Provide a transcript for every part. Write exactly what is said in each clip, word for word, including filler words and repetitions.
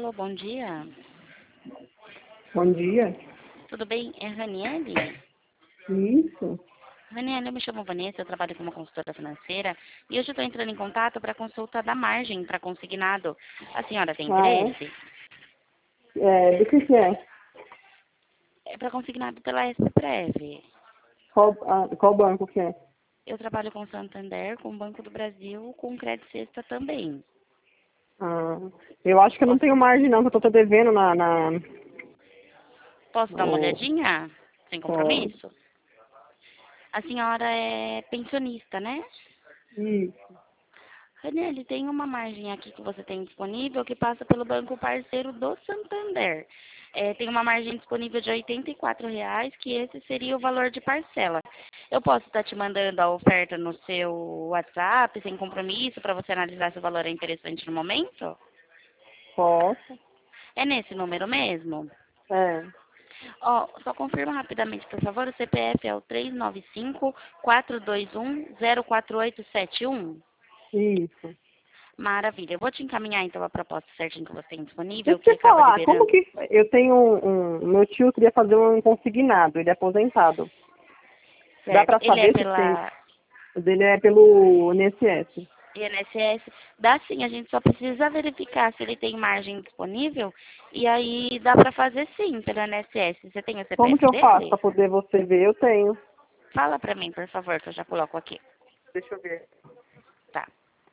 Alô, bom dia. Bom dia. Tudo bem? É Raniele? Isso. Raniele, eu me chamo Vanessa, eu trabalho como consultora financeira e hoje eu estou entrando em contato para consulta da margem para consignado. A senhora tem Ah, é? interesse? É, do que que é? É para consignado pela S P Prev. Qual, ah, qual banco que é? Eu trabalho com Santander, com o Banco do Brasil, com Crédito Sexta também. Ah, eu acho que eu não Posso, tenho margem não, que eu tô devendo na... na posso dar uma no, olhadinha? Sem no- compromisso? A senhora é pensionista, né? Isso. Raniele, tem uma margem aqui que você tem disponível que passa pelo banco parceiro do Santander. É, tem uma margem disponível de oitenta e quatro reais, que esse seria o valor de parcela. Eu posso estar te mandando a oferta no seu WhatsApp, sem compromisso, para você analisar se o valor é interessante no momento? Posso? É nesse número mesmo? É. Ó, só confirma rapidamente, por favor, o C P F é o três nove cinco, quatro dois um, zero quatro oito sete um? Isso. Maravilha. Eu vou te encaminhar, então, a proposta certinha que você tem disponível, Deixa que eu te acaba falar, como liberando. que... Eu tenho um... um- Meu tio queria fazer um consignado, ele é aposentado. Dá Certo. pra Ele é saber se tem... pela O dele é pelo I N S S. I N S S. Dá sim, a gente só precisa verificar se ele tem margem disponível. E aí dá para fazer sim pelo I N S S. Você tem o Como que C P F eu faço dele? pra poder você ver? Eu tenho. Fala para mim, por favor, que eu já coloco aqui. Deixa eu ver. Tá.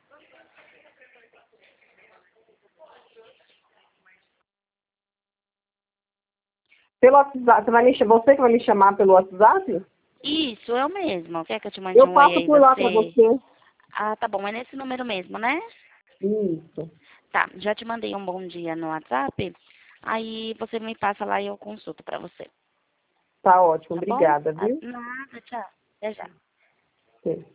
Pelo WhatsApp, você, vai me, cha- você que vai me chamar pelo WhatsApp? Isso, é o mesmo. Quer que eu te mande Eu um oi passo aí por lá pra você? você. Ah, tá bom. É nesse número mesmo, né? Isso. Tá. Já te mandei um bom dia no WhatsApp. Aí você me passa lá e eu consulto para você. Tá ótimo. Tá bom? Obrigada, Ah, viu? nada, tchau. Até já. Sim.